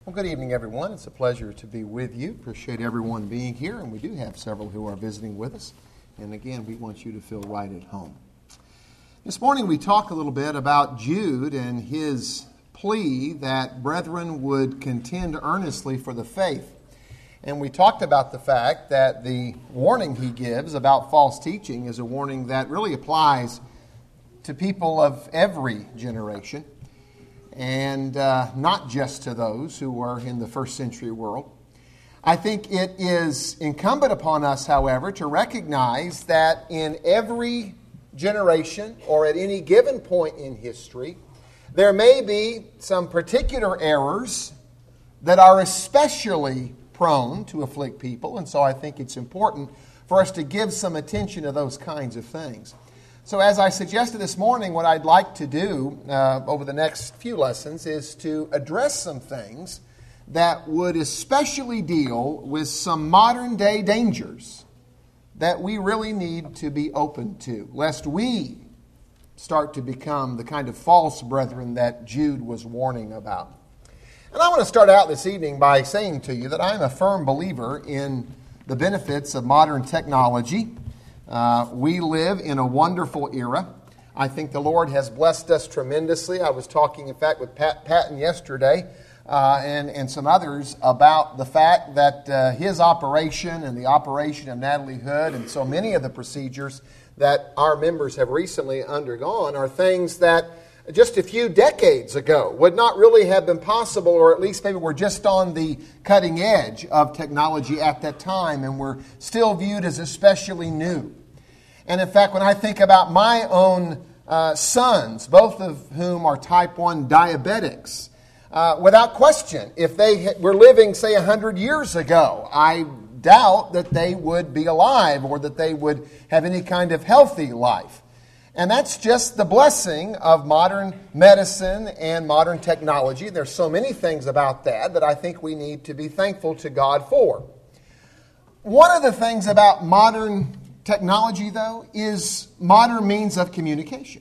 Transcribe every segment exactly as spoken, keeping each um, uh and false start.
Well, good evening, everyone. It's a pleasure to be with you. Appreciate everyone being here, and we do have several who are visiting with us. And again, we want you to feel right at home. This morning we talked a little bit about Jude and his plea that brethren would contend earnestly for the faith. And we talked about the fact that the warning he gives about false teaching is a warning that really applies to people of every generation, and uh, not just to those who were in the first century world. I think it is incumbent upon us, however, to recognize that in every generation or at any given point in history, there may be some particular errors that are especially prone to afflict people, and so I think it's important for us to give some attention to those kinds of things. So as I suggested this morning, what I'd like to do uh, over the next few lessons is to address some things that would especially deal with some modern day dangers that we really need to be open to, lest we start to become the kind of false brethren that Jude was warning about. And I want to start out this evening by saying to you that I'm a firm believer in the benefits of modern technology. Uh, we live in a wonderful era. I think the Lord has blessed us tremendously. I was talking, in fact, with Pat Patton yesterday uh, and, and some others about the fact that uh, his operation and the operation of Natalie Hood and so many of the procedures that our members have recently undergone are things that just a few decades ago would not really have been possible, or at least maybe were just on the cutting edge of technology at that time and were still viewed as especially new. And in fact, when I think about my own uh, sons, both of whom are type one diabetics, uh, without question, if they were living, say, one hundred years ago, I doubt that they would be alive or that they would have any kind of healthy life. And that's just the blessing of modern medicine and modern technology. There's so many things about that that I think we need to be thankful to God for. One of the things about modern technology, though, is modern means of communication.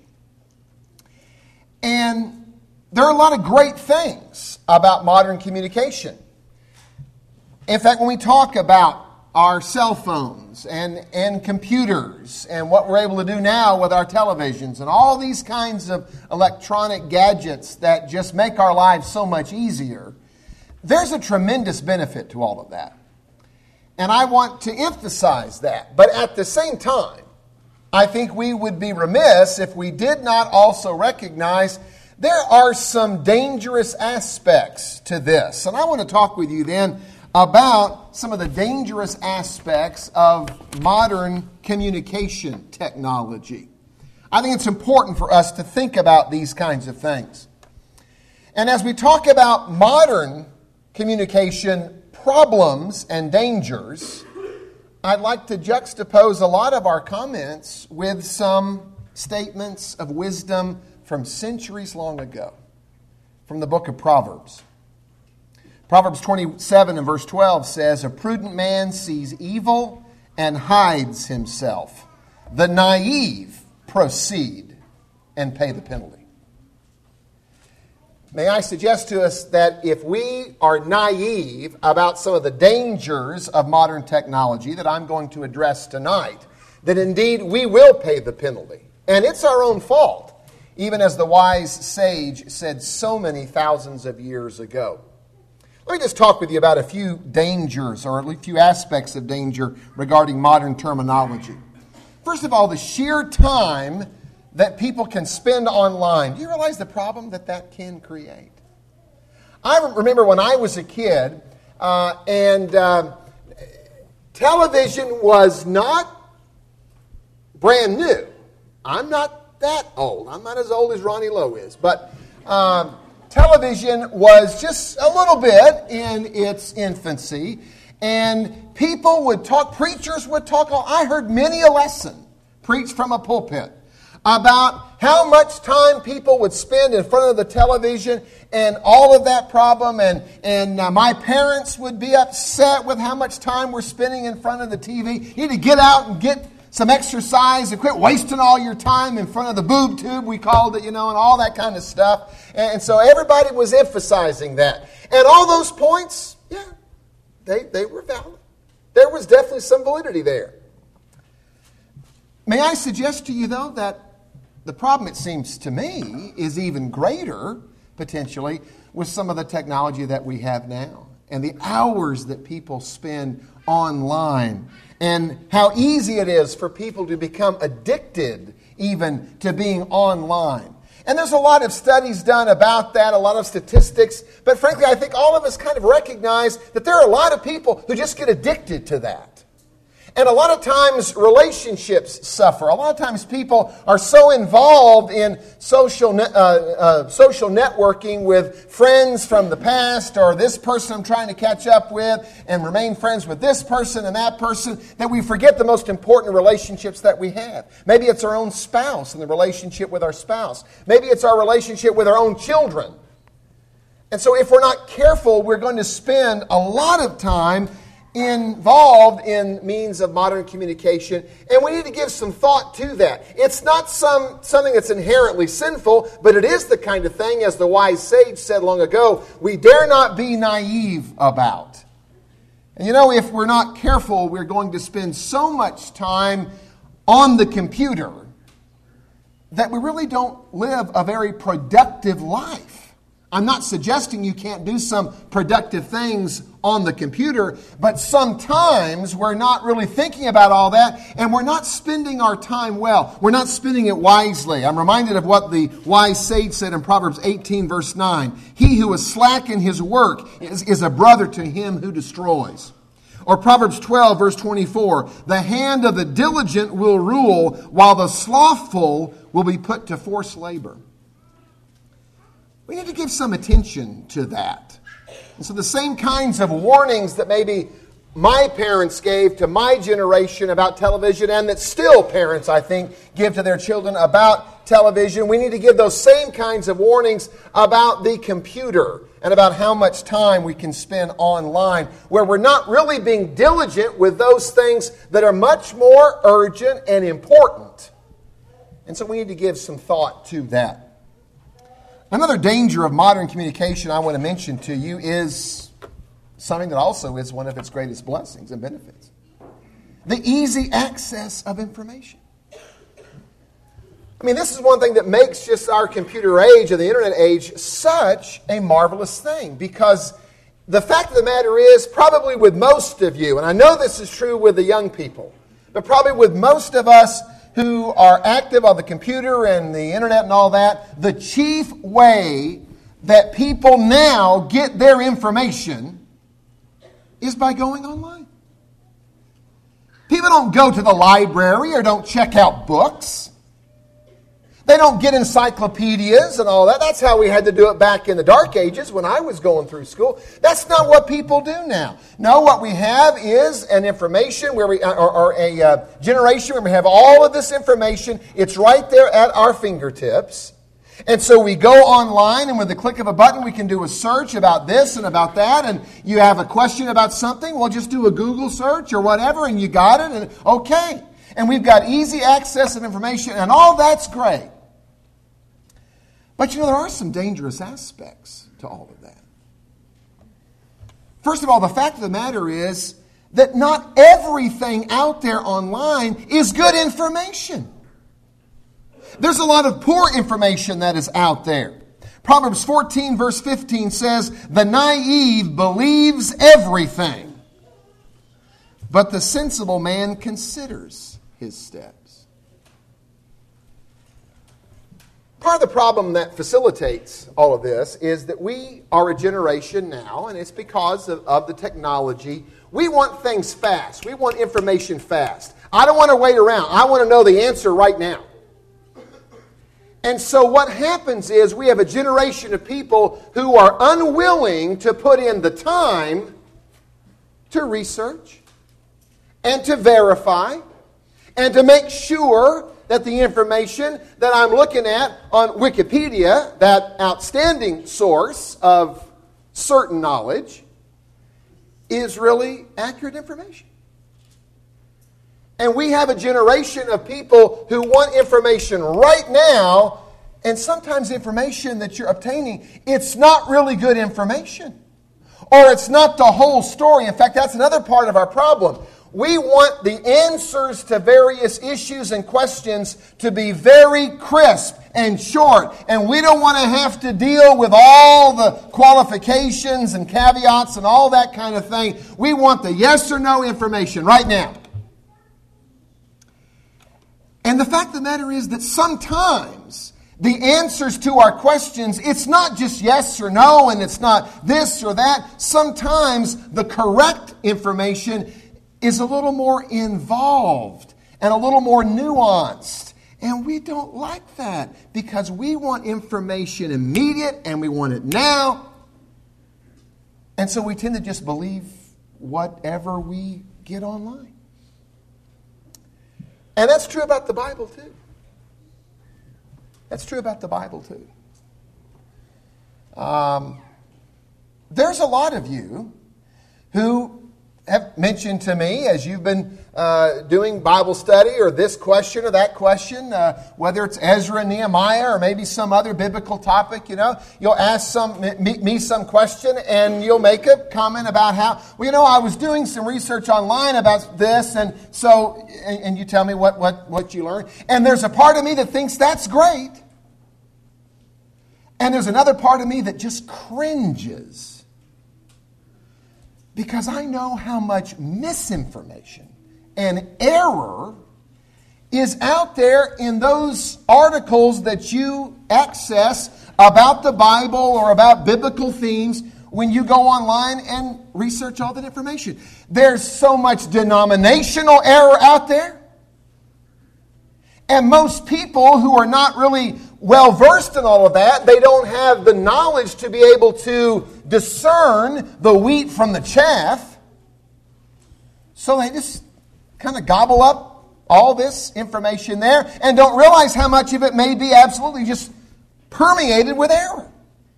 And there are a lot of great things about modern communication. In fact, when we talk about our cell phones and, and computers and what we're able to do now with our televisions and all these kinds of electronic gadgets that just make our lives so much easier, there's a tremendous benefit to all of that. And I want to emphasize that. But at the same time, I think we would be remiss if we did not also recognize there are some dangerous aspects to this. And I want to talk with you then about some of the dangerous aspects of modern communication technology. I think it's important for us to think about these kinds of things. And as we talk about modern communication problems and dangers, I'd like to juxtapose a lot of our comments with some statements of wisdom from centuries long ago, from the book of Proverbs. Proverbs twenty-seven and verse twelve says, "A prudent man sees evil and hides himself. The naive proceed and pay the penalty." May I suggest to us that if we are naive about some of the dangers of modern technology that I'm going to address tonight, that indeed we will pay the penalty. And it's our own fault, even as the wise sage said so many thousands of years ago. Let me just talk with you about a few dangers, or at least a few aspects of danger regarding modern terminology. First of all, the sheer time that people can spend online. Do you realize the problem that that can create? I remember when I was a kid, uh, and uh, television was not brand new. I'm not that old. I'm not as old as Ronnie Lowe is, but Um, television was just a little bit in its infancy, and people would talk, preachers would talk. I heard many a lesson preached from a pulpit about how much time people would spend in front of the television and all of that problem, and, and uh, my parents would be upset with how much time we're spending in front of the T V. You need to get out and get some exercise and quit wasting all your time in front of the boob tube, we called it, you know, and all that kind of stuff. And so everybody was emphasizing that. And all those points, yeah, they, they were valid. There was definitely some validity there. May I suggest to you, though, that the problem, it seems to me, is even greater, potentially, with some of the technology that we have now and the hours that people spend online and how easy it is for people to become addicted even to being online. And there's a lot of studies done about that, a lot of statistics, but frankly, I think all of us kind of recognize that there are a lot of people who just get addicted to that. And a lot of times relationships suffer. A lot of times people are so involved in social ne- uh, uh, social networking with friends from the past or this person I'm trying to catch up with and remain friends with this person and that person that we forget the most important relationships that we have. Maybe it's our own spouse and the relationship with our spouse. Maybe it's our relationship with our own children. And so if we're not careful, we're going to spend a lot of time involved in means of modern communication, and we need to give some thought to that. It's not some something that's inherently sinful, but it is the kind of thing, as the wise sage said long ago, we dare not be naive about. And you know, if we're not careful, we're going to spend so much time on the computer that we really don't live a very productive life. I'm not suggesting you can't do some productive things on the computer, but sometimes we're not really thinking about all that, and we're not spending our time well. We're not spending it wisely. I'm reminded of what the wise sage said in Proverbs eighteen, verse nine. He who is slack in his work is, is a brother to him who destroys. Or Proverbs twelve, verse twenty-four. The hand of the diligent will rule, while the slothful will be put to forced labor. We need to give some attention to that. And so the same kinds of warnings that maybe my parents gave to my generation about television, and that still parents, I think, give to their children about television, we need to give those same kinds of warnings about the computer and about how much time we can spend online, where we're not really being diligent with those things that are much more urgent and important. And so we need to give some thought to that. Another danger of modern communication I want to mention to you is something that also is one of its greatest blessings and benefits. The easy access of information. I mean, this is one thing that makes just our computer age or the internet age such a marvelous thing, because the fact of the matter is, probably with most of you, and I know this is true with the young people, but probably with most of us who are active on the computer and the internet and all that, the chief way that people now get their information is by going online. People don't go to the library or don't check out books. They don't get encyclopedias and all that. That's how we had to do it back in the dark ages when I was going through school. That's not what people do now. No, what we have is an information where we, or, or a uh, generation where we have all of this information. It's right there at our fingertips. And so we go online, and with the click of a button, we can do a search about this and about that. And you have a question about something, well, just do a Google search or whatever, and you got it, and okay. And we've got easy access of information, and all that's great. But you know, there are some dangerous aspects to all of that. First of all, the fact of the matter is that not everything out there online is good information. There's a lot of poor information that is out there. Proverbs fourteen, verse fifteen says, "The naive believes everything, but the sensible man considers his steps." Part of the problem that facilitates all of this is that we are a generation now, and it's because of, of the technology. We want things fast. We want information fast. I don't want to wait around. I want to know the answer right now. And so what happens is we have a generation of people who are unwilling to put in the time to research and to verify and to make sure that the information that I'm looking at on Wikipedia, that outstanding source of certain knowledge, is really accurate information. And we have a generation of people who want information right now, and sometimes information that you're obtaining, it's not really good information. or it's not the whole story. In fact, that's another part of our problem. We want the answers to various issues and questions to be very crisp and short. And we don't want to have to deal with all the qualifications and caveats and all that kind of thing. We want the yes or no information right now. And the fact of the matter is that sometimes the answers to our questions, it's not just yes or no, and it's not this or that. Sometimes the correct information is a little more involved and a little more nuanced. And we don't like that because we want information immediate and we want it now. And so we tend to just believe whatever we get online. And that's true about the Bible too. That's true about the Bible too. Um, there's a lot of you who have mentioned to me as you've been uh, doing Bible study or this question or that question, uh, whether it's Ezra and Nehemiah or maybe some other biblical topic, you know, you'll ask some me, me some question and you'll make a comment about how, well, you know, I was doing some research online about this, and so, and, and you tell me what, what, what you learned. And there's a part of me that thinks that's great. And there's another part of me that just cringes. Because I know how much misinformation and error is out there in those articles that you access about the Bible or about biblical themes when you go online and research all that information. There's so much denominational error out there. And most people who are not really well versed in all of that, they don't have the knowledge to be able to discern the wheat from the chaff. So they just kind of gobble up all this information there and don't realize how much of it may be absolutely just permeated with error.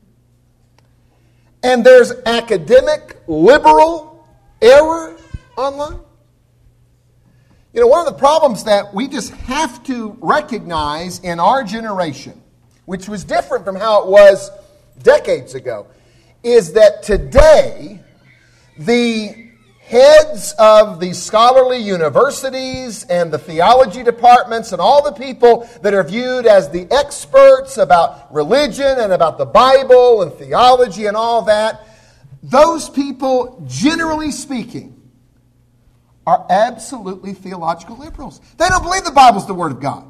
And there's academic, liberal error online. You know, one of the problems that we just have to recognize in our generation, which was different from how it was decades ago, is that today the heads of the scholarly universities and the theology departments and all the people that are viewed as the experts about religion and about the Bible and theology and all that, those people, generally speaking, are absolutely theological liberals. They don't believe the Bible's the Word of God.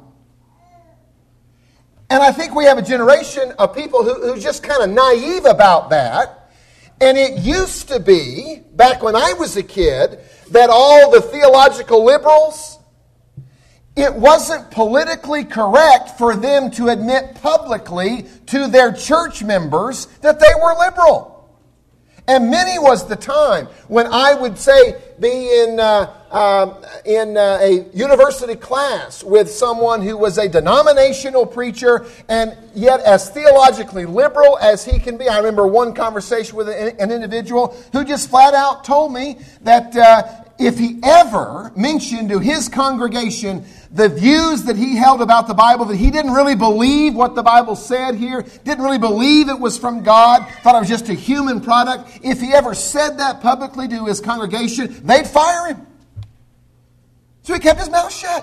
And I think we have a generation of people who, who's just kind of naive about that. And it used to be, back when I was a kid, that all the theological liberals, it wasn't politically correct for them to admit publicly to their church members that they were liberal. And many was the time when I would say be in uh, um, in uh, a university class with someone who was a denominational preacher and yet as theologically liberal as he can be. I remember one conversation with an, an individual who just flat out told me that uh, if he ever mentioned to his congregation the views that he held about the Bible, that he didn't really believe what the Bible said here, didn't really believe it was from God, thought it was just a human product, if he ever said that publicly to his congregation, they'd fire him. So he kept his mouth shut.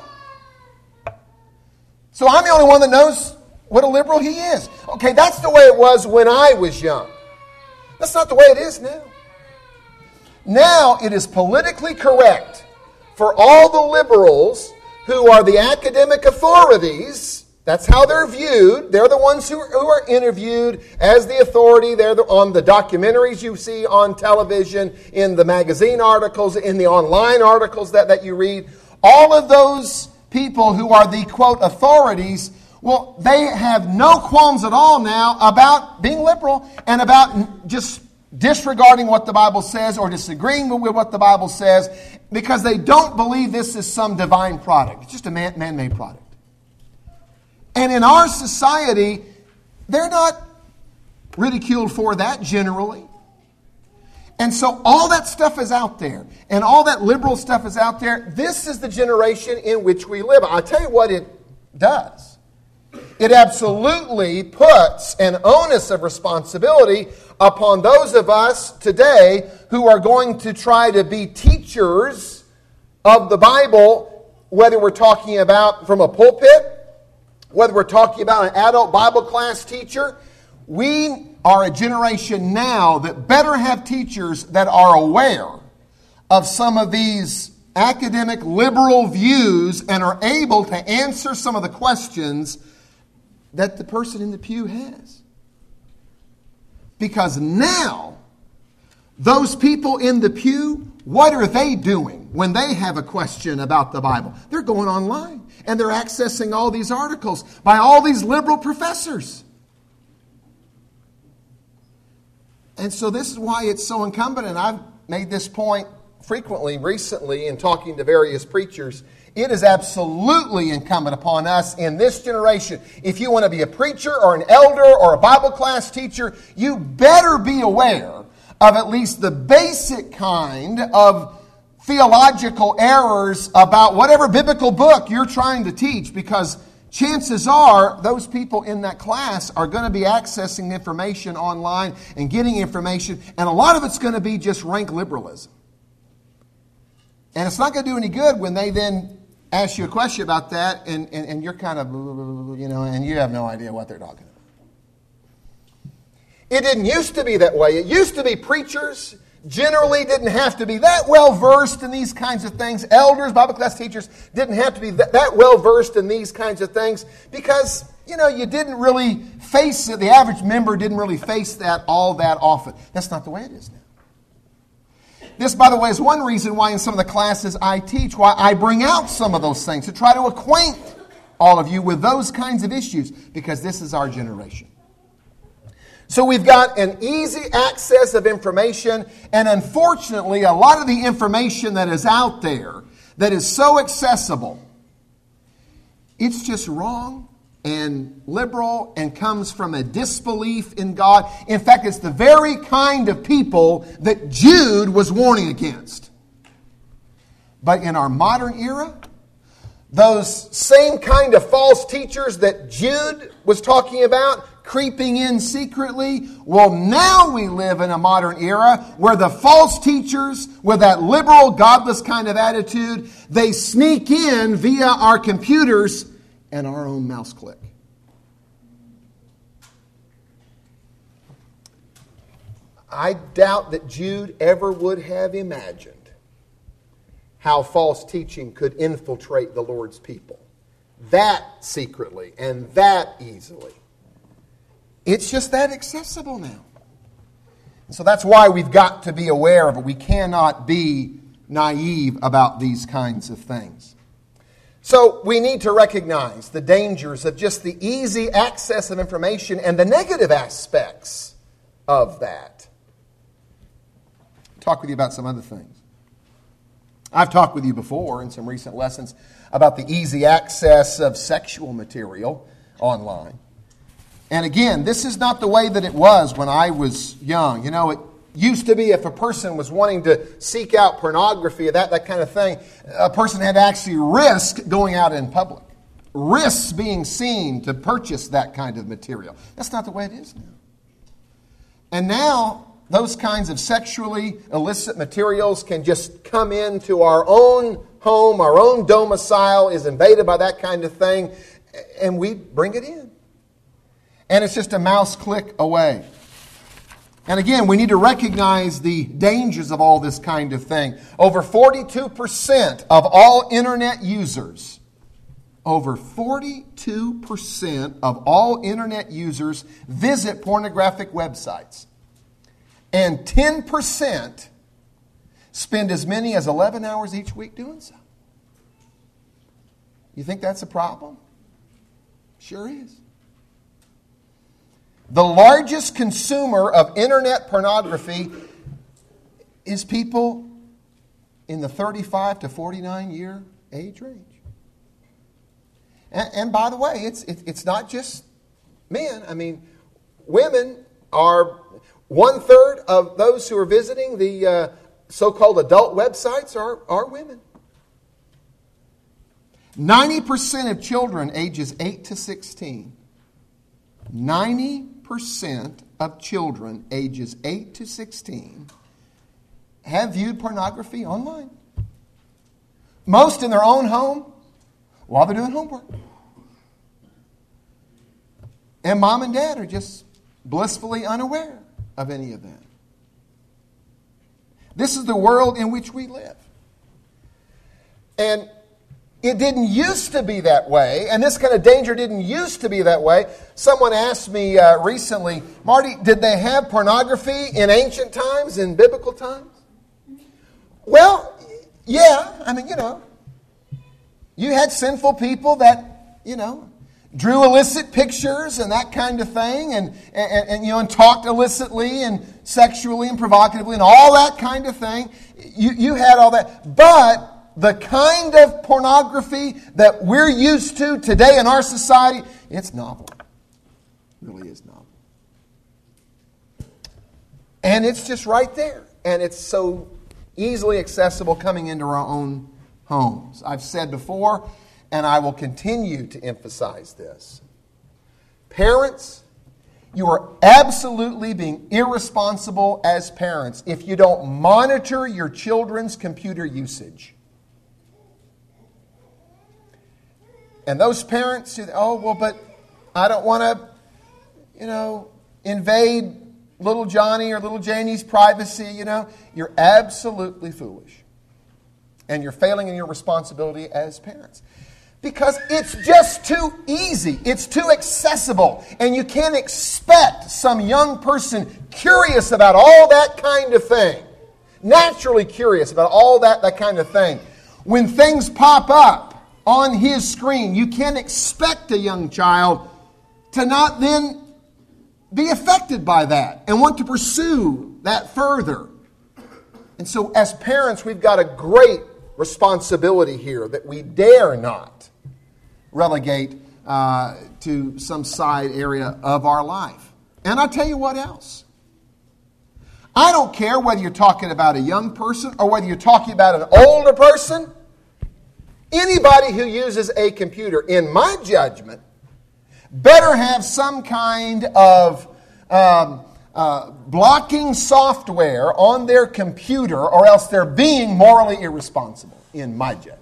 So I'm the only one that knows what a liberal he is. Okay, that's the way it was when I was young. That's not the way it is now. Now it is politically correct for all the liberals who are the academic authorities. That's how they're viewed. They're the ones who are, who are interviewed as the authority. They're the, on the documentaries you see on television, in the magazine articles, in the online articles that, that you read. All of those people who are the, quote, authorities, well, they have no qualms at all now about being liberal and about just disregarding what the Bible says or disagreeing with what the Bible says because they don't believe this is some divine product. It's just a man, man-made product. And in our society, they're not ridiculed for that generally. And so all that stuff is out there. And all that liberal stuff is out there. This is the generation in which we live. I'll tell you what it does. It absolutely puts an onus of responsibility upon those of us today who are going to try to be teachers of the Bible, whether we're talking about from a pulpit, whether we're talking about an adult Bible class teacher. We are a generation now that better have teachers that are aware of some of these academic liberal views and are able to answer some of the questions that the person in the pew has. Because now, those people in the pew, what are they doing when they have a question about the Bible? They're going online and they're accessing all these articles by all these liberal professors. And so this is why it's so incumbent, and I've made this point frequently recently in talking to various preachers. It is absolutely incumbent upon us in this generation. If you want to be a preacher or an elder or a Bible class teacher, you better be aware of at least the basic kind of theological errors about whatever biblical book you're trying to teach, because chances are those people in that class are going to be accessing information online and getting information, and a lot of it's going to be just rank liberalism. And it's not going to do any good when they then ask you a question about that, and, and, and you're kind of, you know, and you have no idea what they're talking about. It didn't used to be that way. It used to be preachers generally didn't have to be that well versed in these kinds of things. Elders, Bible class teachers didn't have to be that, that well versed in these kinds of things because, you know, you didn't really face it. The average member didn't really face that all that often. That's not the way it is now. This, by the way, is one reason why in some of the classes I teach, why I bring out some of those things, to try to acquaint all of you with those kinds of issues, because this is our generation. So we've got an easy access of information, and unfortunately, a lot of the information that is out there that is so accessible, it's just wrong and liberal and comes from a disbelief in God. In fact, it's the very kind of people that Jude was warning against. But in our modern era, those same kind of false teachers that Jude was talking about, creeping in secretly, well, now we live in a modern era where the false teachers with that liberal, godless kind of attitude, they sneak in via our computers and our own mouse click. I doubt that Jude ever would have imagined how false teaching could infiltrate the Lord's people that secretly and that easily. It's just that accessible now. And so that's why we've got to be aware of it. We cannot be naive about these kinds of things. So we need to recognize the dangers of just the easy access of information and the negative aspects of that. I'll talk with you about some other things. I've talked with you before in some recent lessons about the easy access of sexual material online. And again, this is not the way that it was when I was young. You know, it used to be if a person was wanting to seek out pornography or that, that kind of thing, a person had to actually risk going out in public. Risks being seen to purchase that kind of material. That's not the way it is now. And now, those kinds of sexually illicit materials can just come into our own home, our own domicile is invaded by that kind of thing, and we bring it in. And it's just a mouse click away. And again, we need to recognize the dangers of all this kind of thing. Over forty-two percent of all internet users, over forty-two percent of all internet users visit pornographic websites. And ten percent spend as many as eleven hours each week doing so. You think that's a problem? Sure is. The largest consumer of internet pornography is people in the thirty-five to forty-nine year age range. And, and by the way, it's it, it's not just men. I mean, women are one third of those who are visiting the uh, so-called adult websites are, are women. ninety percent of children ages eight to sixteen ninety percent of children ages eight to sixteen have viewed pornography online. Most in their own home while they're doing homework. And mom and dad are just blissfully unaware of any of that. This is the world in which we live. And it didn't used to be that way, and this kind of danger didn't used to be that way. Someone asked me uh, recently, Marty, did they have pornography in ancient times, in biblical times? Well, yeah, I mean, you know, you had sinful people that, you know, drew illicit pictures and that kind of thing, and, and, and you know, and talked illicitly and sexually and provocatively and all that kind of thing. You, you had all that. But the kind of pornography that we're used to today in our society, it's novel. It really is novel. And it's just right there. And it's so easily accessible coming into our own homes. I've said before, and I will continue to emphasize this. Parents, you are absolutely being irresponsible as parents if you don't monitor your children's computer usage. And those parents say, oh, well, but I don't want to, you know, invade little Johnny or little Janie's privacy, you know. You're absolutely foolish. And you're failing in your responsibility as parents. Because it's just too easy. It's too accessible. And you can't expect some young person curious about all that kind of thing. Naturally curious about all that, that kind of thing. When things pop up on his screen, you can't expect a young child to not then be affected by that and want to pursue that further. And so as parents, we've got a great responsibility here that we dare not relegate uh, to some side area of our life. And I'll tell you what else. I don't care whether you're talking about a young person or whether you're talking about an older person. Anybody who uses a computer, in my judgment, better have some kind of um, uh, blocking software on their computer, or else they're being morally irresponsible, in my judgment.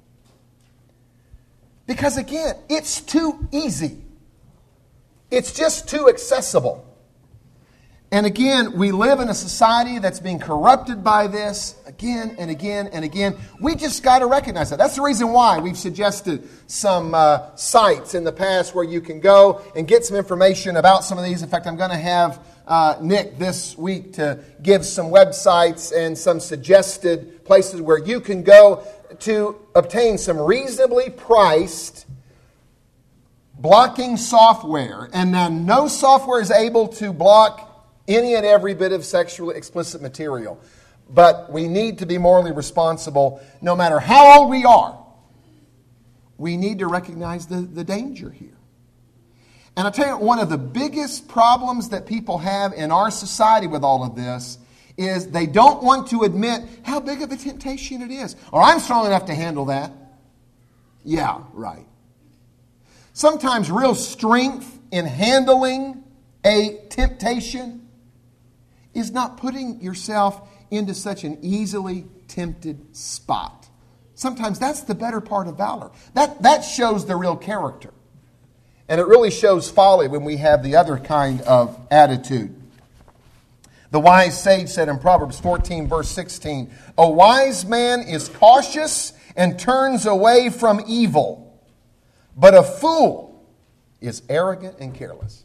Because again, it's too easy. It's just too accessible. And again, we live in a society that's being corrupted by this again and again and again. We just got to recognize that. That's the reason why we've suggested some uh, sites in the past where you can go and get some information about some of these. In fact, I'm going to have uh, Nick this week to give some websites and some suggested places where you can go to obtain some reasonably priced blocking software. And now no software is able to block any and every bit of sexually explicit material. But we need to be morally responsible no matter how old we are. We need to recognize the, the danger here. And I'll tell you, one of the biggest problems that people have in our society with all of this is they don't want to admit how big of a temptation it is. Or I'm strong enough to handle that. Yeah, right. Sometimes real strength in handling a temptation is not putting yourself into such an easily tempted spot. Sometimes that's the better part of valor. That, that shows the real character. And it really shows folly when we have the other kind of attitude. The wise sage said in Proverbs fourteen, verse sixteen, "A wise man is cautious and turns away from evil, but a fool is arrogant and careless."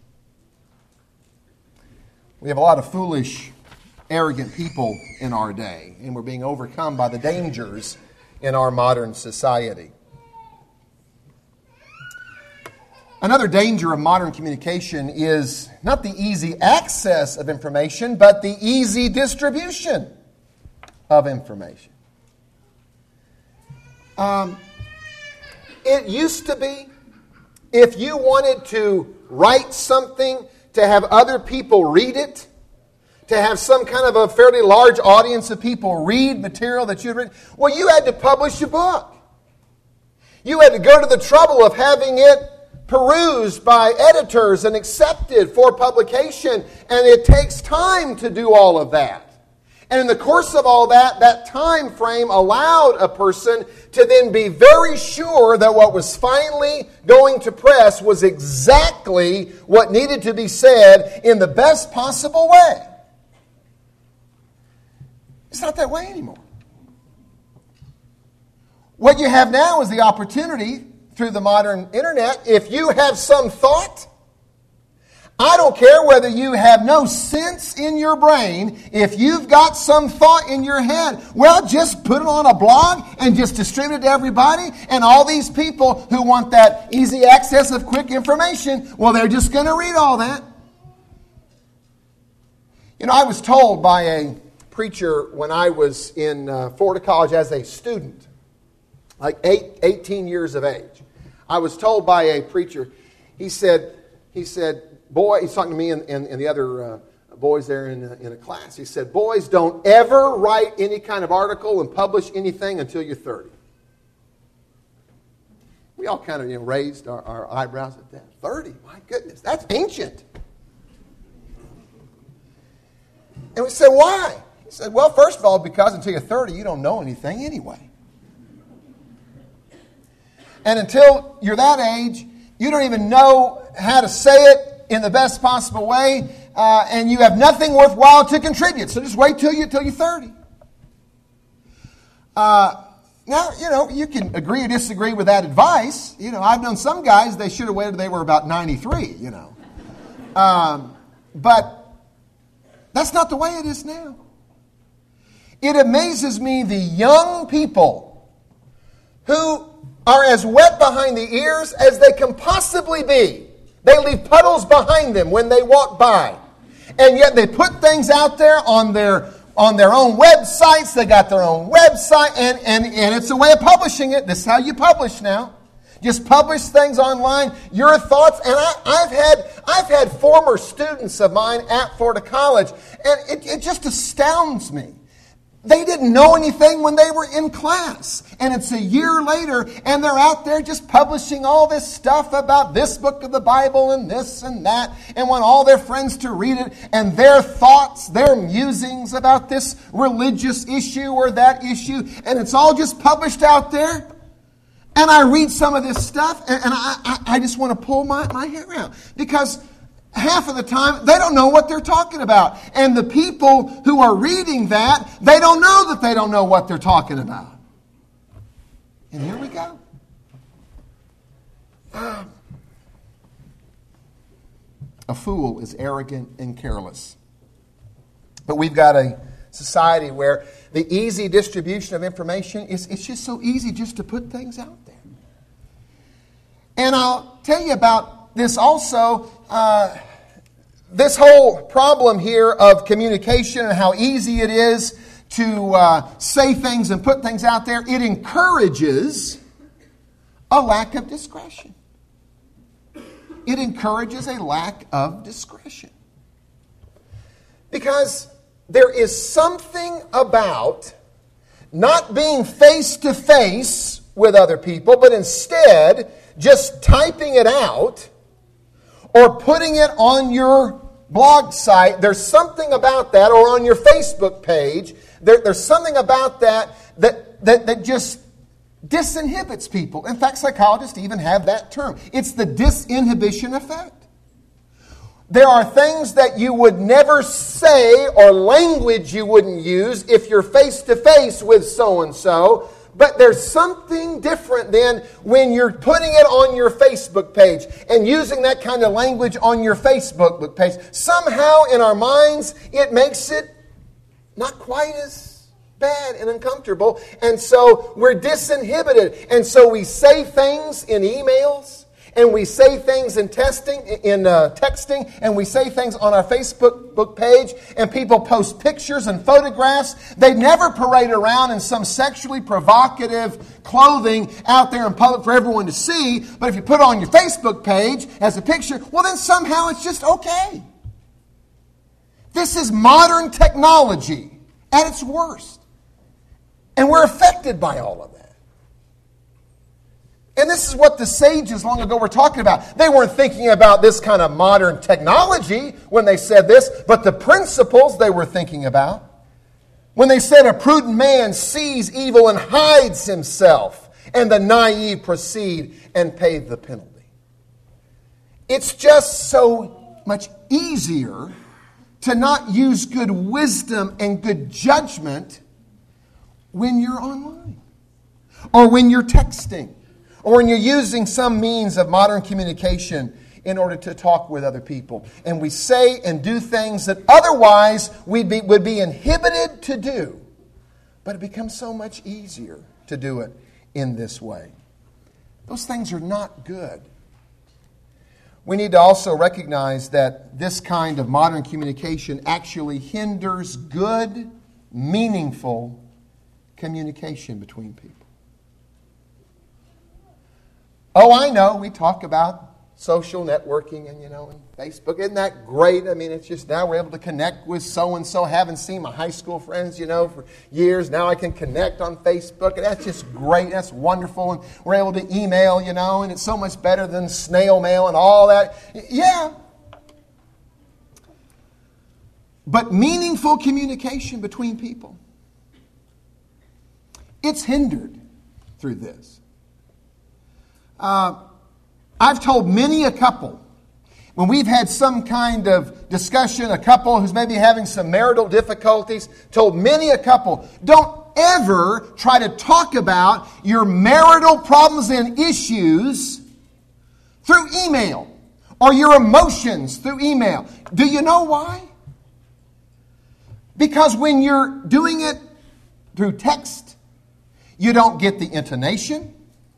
We have a lot of foolish, arrogant people in our day, and we're being overcome by the dangers in our modern society. Another danger of modern communication is not the easy access of information, but the easy distribution of information. Um, it used to be, if you wanted to write something to have other people read it, to have some kind of a fairly large audience of people read material that you'd written, well, you had to publish a book. You had to go to the trouble of having it perused by editors and accepted for publication, and it takes time to do all of that. And in the course of all that, that time frame allowed a person to then be very sure that what was finally going to press was exactly what needed to be said in the best possible way. It's not that way anymore. What you have now is the opportunity through the modern internet. If you have some thought, I don't care whether you have no sense in your brain. If you've got some thought in your head, well, just put it on a blog and just distribute it to everybody. And all these people who want that easy access of quick information, well, they're just going to read all that. You know, I was told by a preacher when I was in uh, Florida College as a student, like eight, eighteen years of age. I was told by a preacher, he said, he said, boy, he's talking to me and, and, and the other uh, boys there in a, in a class. He said, boys, don't ever write any kind of article and publish anything until you're thirty. We all kind of you know, raised our, our eyebrows at that. thirty, my goodness, that's ancient. And we said, why? He said, well, first of all, because until you're thirty, you don't know anything anyway. And until you're that age, you don't even know how to say it in the best possible way, uh, and you have nothing worthwhile to contribute. So just wait till, you, till you're thirty. Uh, now, you know, you can agree or disagree with that advice. You know, I've known some guys, they should have waited until they were about ninety-three, you know. Um, but that's not the way it is now. It amazes me the young people who are as wet behind the ears as they can possibly be. They leave puddles behind them when they walk by. And yet they put things out there on their on their own websites. They got their own website, and, and, and it's a way of publishing it. This is how you publish now. Just publish things online, your thoughts. And I, I've had I've had former students of mine at Florida College, and it, it just astounds me. They didn't know anything when they were in class. And it's a year later, and they're out there just publishing all this stuff about this book of the Bible and this and that, and want all their friends to read it, and their thoughts, their musings about this religious issue or that issue, and it's all just published out there. And I read some of this stuff, and, and I, I, I just want to pull my, my hair out. Because half of the time, they don't know what they're talking about. And the people who are reading that, they don't know that they don't know what they're talking about. And here we go. Uh, a fool is arrogant and careless. But we've got a society where the easy distribution of information is it's just so easy just to put things out there. And I'll tell you about this also. Uh, this whole problem here of communication and how easy it is to uh, say things and put things out there, it encourages a lack of discretion. It encourages a lack of discretion. Because there is something about not being face-to-face with other people, but instead just typing it out or putting it on your blog site. There's something about that, or on your Facebook page. There, there's something about that that, that that just disinhibits people. In fact, psychologists even have that term. It's the disinhibition effect. There are things that you would never say or language you wouldn't use if you're face-to-face with so-and-so. But there's something different than when you're putting it on your Facebook page and using that kind of language on your Facebook page. Somehow in our minds, it makes it not quite as bad and uncomfortable. And so we're disinhibited. And so we say things in emails. And we say things in testing, in uh, texting, and we say things on our Facebook book page, and people post pictures and photographs. They never parade around in some sexually provocative clothing out there in public for everyone to see. But if you put it on your Facebook page as a picture, well, then somehow it's just okay. This is modern technology at its worst. And we're affected by all of that. And this is what the sages long ago were talking about. They weren't thinking about this kind of modern technology when they said this, but the principles they were thinking about. When they said a prudent man sees evil and hides himself, and the naive proceed and pay the penalty. It's just so much easier to not use good wisdom and good judgment when you're online, or when you're texting, or when you're using some means of modern communication in order to talk with other people. And we say and do things that otherwise we'd be, would be inhibited to do. But it becomes so much easier to do it in this way. Those things are not good. We need to also recognize that this kind of modern communication actually hinders good, meaningful communication between people. Oh, I know, we talk about social networking and, you know, and Facebook. Isn't that great? I mean, it's just now we're able to connect with so-and-so. Haven't seen my high school friends, you know, for years. Now I can connect on Facebook, and that's just great. That's wonderful. And we're able to email, you know, and it's so much better than snail mail and all that. Yeah. But meaningful communication between people, it's hindered through this. Uh, I've told many a couple, when we've had some kind of discussion, a couple who's maybe having some marital difficulties, told many a couple, don't ever try to talk about your marital problems and issues through email or your emotions through email. Do you know why? Because when you're doing it through text, you don't get the intonation.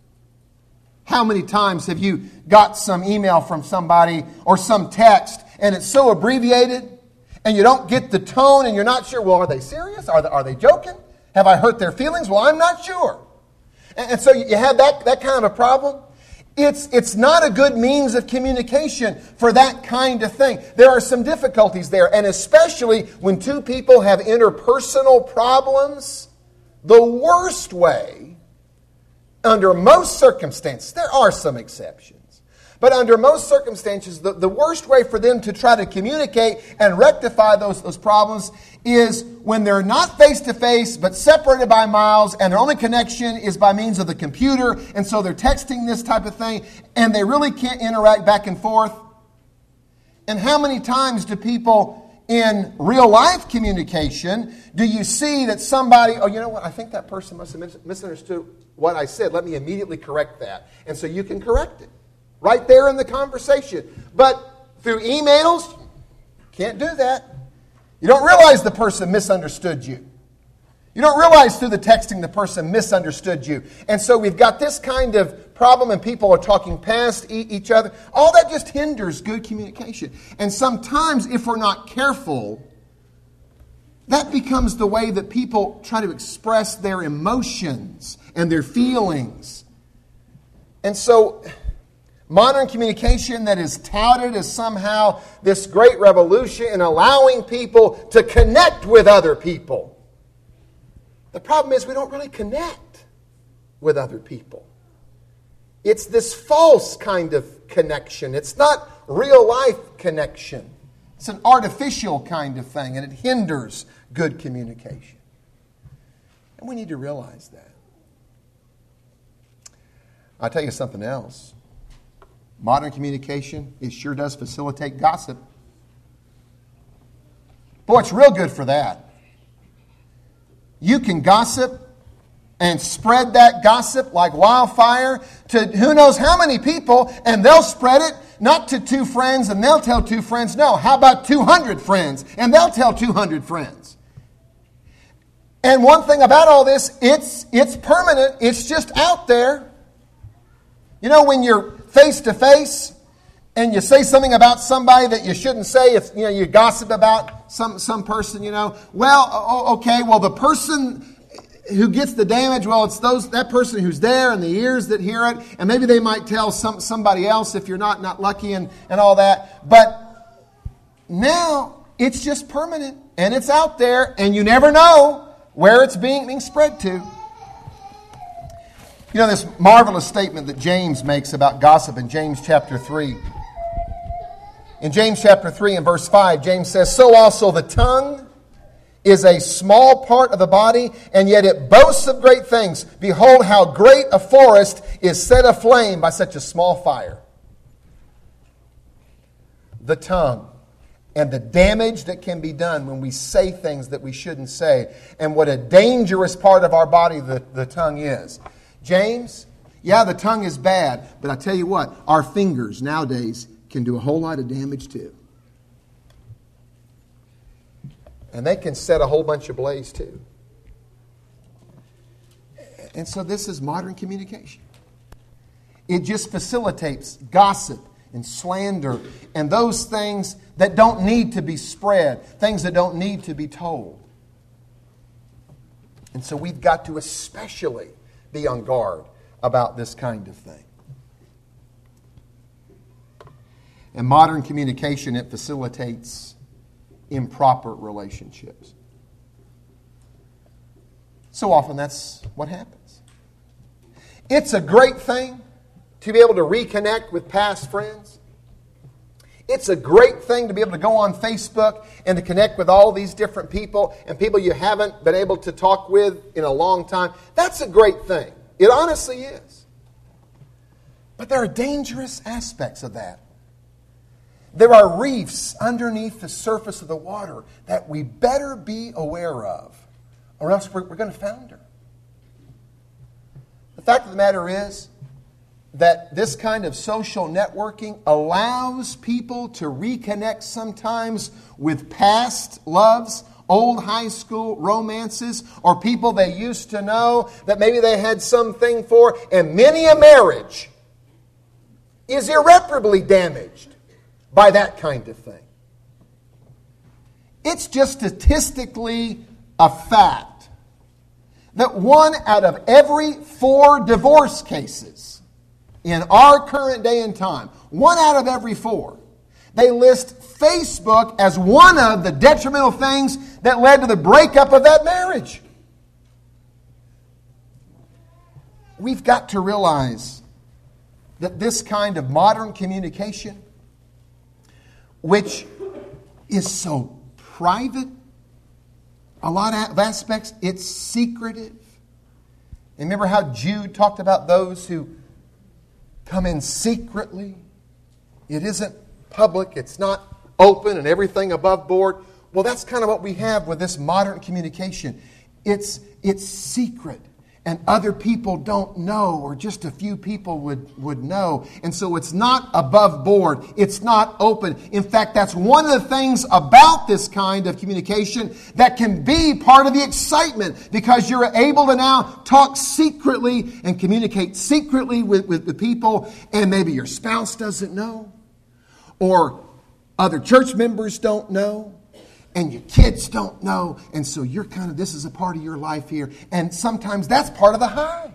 How many times have you got some email from somebody or some text and it's so abbreviated and you don't get the tone and you're not sure, well, are they serious? Are they, are they joking? Have I hurt their feelings? Well, I'm not sure. And, and so you have that, that kind of a problem. It's, it's not a good means of communication for that kind of thing. There are some difficulties there, and especially when two people have interpersonal problems, the worst way, under most circumstances, there are some exceptions, but under most circumstances, the, the worst way for them to try to communicate and rectify those, those problems is when they're not face-to-face, but separated by miles, and their only connection is by means of the computer, and so they're texting this type of thing, and they really can't interact back and forth. And how many times do people in real-life communication do you see that somebody, oh, you know what, I think that person must have misunderstood what I said. Let me immediately correct that. And so you can correct it right there in the conversation. But through emails, can't do that. You don't realize the person misunderstood you. You don't realize through the texting the person misunderstood you. And so we've got this kind of problem, and people are talking past e- each other. All that just hinders good communication. And sometimes, if we're not careful, that becomes the way that people try to express their emotions and their feelings. And so modern communication that is touted as somehow this great revolution in allowing people to connect with other people. The problem is we don't really connect with other people. It's this false kind of connection. It's not real life connection. It's an artificial kind of thing, and it hinders good communication. And we need to realize that. I'll tell you something else. Modern communication, it sure does facilitate gossip. Boy, it's real good for that. You can gossip and spread that gossip like wildfire to who knows how many people, and they'll spread it not to two friends and they'll tell two friends. No, how about two hundred friends and they'll tell two hundred friends. And one thing about all this, it's it's permanent. It's just out there. You know, when you're face to face and you say something about somebody that you shouldn't say, if you know you gossip about some some person, you know, well, okay, well the person who gets the damage, well, it's those that person who's there and the ears that hear it, and maybe they might tell some somebody else if you're not not lucky and, and all that. But now it's just permanent and it's out there, and you never know where it's being, being spread to. You know, this marvelous statement that James makes about gossip in James chapter three. In James chapter three and verse five, James says, "So also the tongue is a small part of the body, and yet it boasts of great things. Behold, how great a forest is set aflame by such a small fire." The tongue and the damage that can be done when we say things that we shouldn't say, and what a dangerous part of our body the, the tongue is. James, yeah, the tongue is bad, but I tell you what, our fingers nowadays can do a whole lot of damage too. And they can set a whole bunch ablaze too. And so this is modern communication. It just facilitates gossip and slander and those things that don't need to be spread, things that don't need to be told. And so we've got to especially be on guard about this kind of thing. In modern communication, it facilitates improper relationships. So often that's what happens. It's a great thing to be able to reconnect with past friends. It's a great thing to be able to go on Facebook and to connect with all these different people and people you haven't been able to talk with in a long time. That's a great thing. It honestly is. But there are dangerous aspects of that. There are reefs underneath the surface of the water that we better be aware of, or else we're, we're going to founder. The fact of the matter is that this kind of social networking allows people to reconnect sometimes with past loves, old high school romances, or people they used to know that maybe they had something for, and many a marriage is irreparably damaged by that kind of thing. It's just statistically a fact that one out of every four divorce cases in our current day and time, one out of every four, they list Facebook as one of the detrimental things that led to the breakup of that marriage. We've got to realize that this kind of modern communication, which is so private, a lot of aspects, it's secretive. And remember how Jude talked about those who come in secretly? It isn't public, it's not open and everything above board. Well, that's kind of what we have with this modern communication. It's, it's secret. And other people don't know, or just a few people would, would know. And so it's not above board. It's not open. In fact, that's one of the things about this kind of communication that can be part of the excitement, because you're able to now talk secretly and communicate secretly with, with the people, and maybe your spouse doesn't know, or other church members don't know, and your kids don't know, and so you're kind of, this is a part of your life here, and sometimes that's part of the high.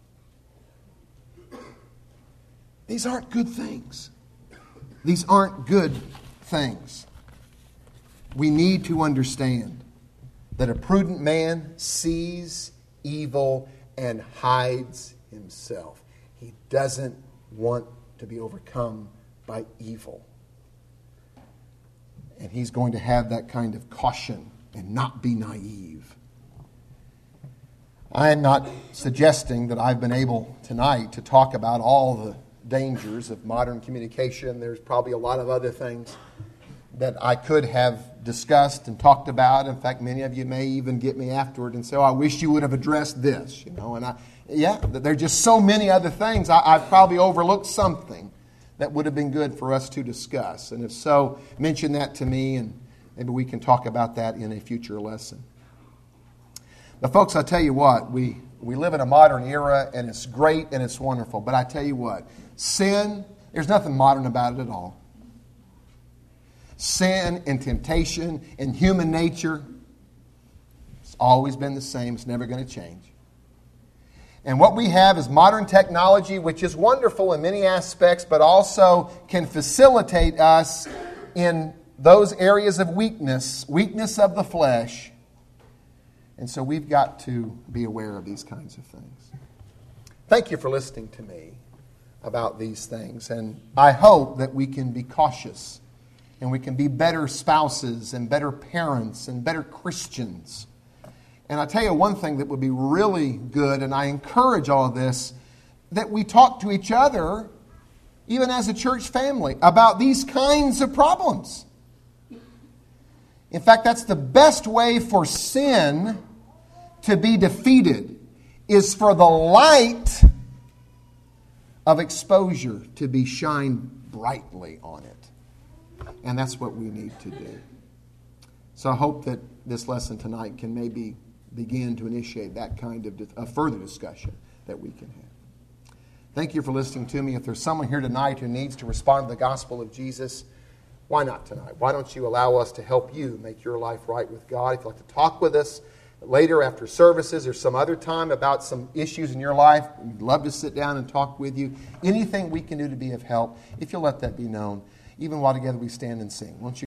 These aren't good things. These aren't good things. We need to understand that a prudent man sees evil and hides himself. He doesn't want to be overcome by evil. And he's going to have that kind of caution and not be naive. I am not suggesting that I've been able tonight to talk about all the dangers of modern communication. There's probably a lot of other things that I could have discussed and talked about. In fact, many of you may even get me afterward and say, "Oh, I wish you would have addressed this." You know, and I, yeah, there are just so many other things. I, I've probably overlooked something that would have been good for us to discuss. And if so, mention that to me, and maybe we can talk about that in a future lesson. But folks, I tell you what, we, we live in a modern era, and it's great and it's wonderful. But I tell you what, sin, there's nothing modern about it at all. Sin and temptation and human nature, it's always been the same. It's never going to change. And what we have is modern technology, which is wonderful in many aspects, but also can facilitate us in those areas of weakness, weakness of the flesh. And so we've got to be aware of these kinds of things. thank you for listening to me about these things. And I hope that we can be cautious and we can be better spouses and better parents and better Christians. And I tell you one thing that would be really good, and I encourage all of this, that we talk to each other, even as a church family, about these kinds of problems. In fact, that's the best way for sin to be defeated, is for the light of exposure to be shined brightly on it. And that's what we need to do. So I hope that this lesson tonight can maybe begin to initiate that kind of a further discussion that we can have. Thank you for listening to me. If there's someone here tonight who needs to respond to the gospel of Jesus, why not tonight? Why don't you allow us to help you make your life right with God? If you'd like to talk with us later after services or some other time about some issues in your life, we'd love to sit down and talk with you. Anything we can do to be of help, if you'll let that be known, even while together we stand and sing. Won't you